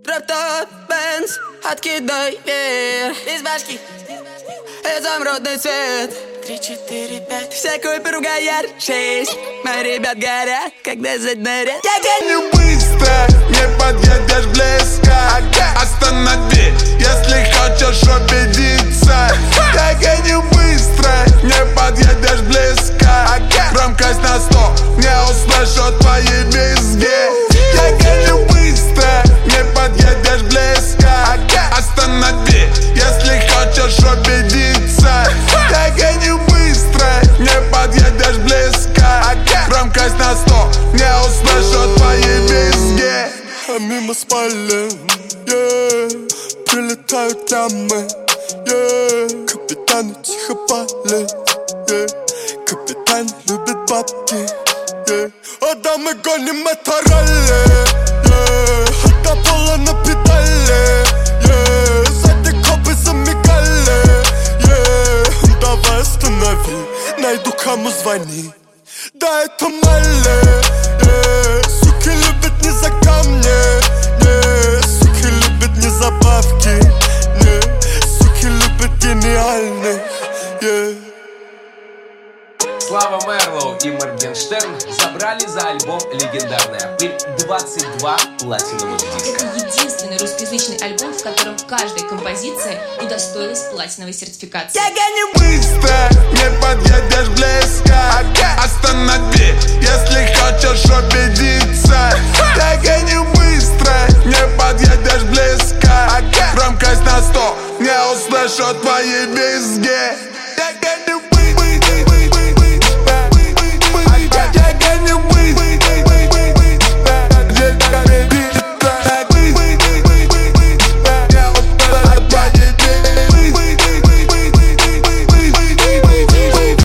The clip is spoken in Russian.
Дроп тот Бенз, откидай вверх из башки, изумрудный цвет. 3, 4, 5. Всякую поругай ярче. Мои ребят горят, когда заднарят. Я гоню быстро, не подъедешь близко. Останови, если хочешь убедиться. Я гоню быстро, не подъедешь близко. Громкость на 100, не услышу твои визги. Я гоню быстро, не подъедешь близко. Останови, если хочешь убедиться. Я гоню быстро, не подъедешь близко. Громкость на 100, не услышу твои визги. А мимо спален, прилетают лямы, капитаны тихо палят, капитан любит бабки, а да мы гоним это ралли, до пола на педали, сзади копы замигали, давай останови, найду кому звони. Да это Малли, суки любят не за камни, суки любят не за бабки, суки любят гениальных. Слава Мерлоу и Моргенштерн забрали за альбом «Легендарная пыль» 22 платиновых диска. Это единственный русскоязычный альбом, в котором каждая композиция удостоилась платиновой сертификации. Я гоню быстро, не подъедешь близко. Останови, если хочешь убедиться. Я гоню быстро,